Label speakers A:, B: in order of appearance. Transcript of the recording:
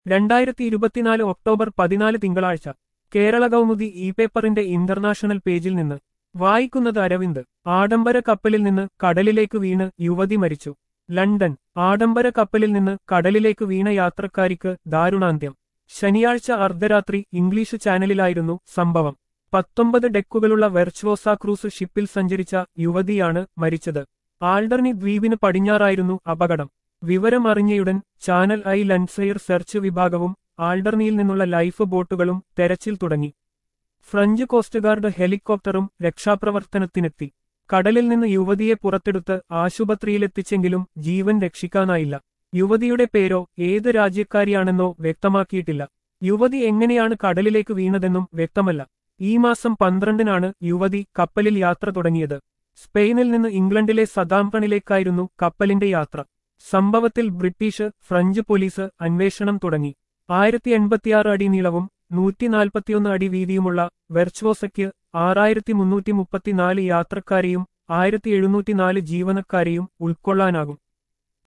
A: 2024 October 14 തിങ്കളാഴ്ച Kerala Kaumudi e പേപ്പറിന്റെ international പേജിൽ നിന്ന് വായിക്കുന്നത് അരവിന്ദ്. ആഡംബര കപ്പലിൽ നിന്ന് കടലിലേക്ക് വീണ് യുവതി മരിച്ചു. ലണ്ടൻ. ആഡംബര കപ്പലിൽ നിന്ന് കടലിലേക്ക് വീണ യാത്രക്കാരിക്ക് ദാരുണാന്ത്യം. ശനിയാഴ്ച അർദ്ധരാത്രി ഇംഗ്ലീഷ് ചാനലിലായിരുന്നു സംഭവം. 19 ഡെക്കുകളുള്ള വെർച്വോസ ക്രൂസ് ഷിപ്പിൽ സഞ്ചരിച്ച യുവതിയാണ് മരിച്ചത്. ആൾഡർണി ദ്വീപിന് പടിഞ്ഞാറായിരുന്നു അപകടം. വിവരം അറിഞ്ഞയുടൻ ചാനൽ ഐ ലൻഡ്സെയർ സെർച്ച് വിഭാഗവും ആൾഡർണിയിൽ നിന്നുള്ള ലൈഫ് ബോട്ടുകളും തെരച്ചിൽ തുടങ്ങി. French coast guard ഹെലികോപ്റ്ററും രക്ഷാപ്രവർത്തനത്തിനെത്തി. കടലിൽ നിന്ന് യുവതിയെ പുറത്തെടുത്ത് ആശുപത്രിയിലെത്തിച്ചെങ്കിലും ജീവൻ രക്ഷിക്കാനായില്ല. യുവതിയുടെ പേരോ ഏത് രാജ്യക്കാരിയാണെന്നോ വ്യക്തമാക്കിയിട്ടില്ല. യുവതി എങ്ങനെയാണ് കടലിലേക്ക് വീണതെന്നും വ്യക്തമല്ല. ഈ മാസം 12-നാണ് യുവതി കപ്പലിൽ യാത്ര തുടങ്ങിയത്. സ്പെയിനിൽ നിന്ന് ഇംഗ്ലണ്ടിലെ സതാംപ്ടണിലേക്കായിരുന്നു കപ്പലിന്റെ യാത്ര. സംഭവത്തിൽ ബ്രിട്ടീഷ്, ഫ്രഞ്ച് പോലീസ് അന്വേഷണം തുടങ്ങി. 1086 അടി നീളവും 141 അടി വീതിയുമുള്ള വെർച്വോസയ്ക്ക് 6334 യാത്രക്കാരെയും 1704 ജീവനക്കാരെയും ഉൾക്കൊള്ളാനാകും.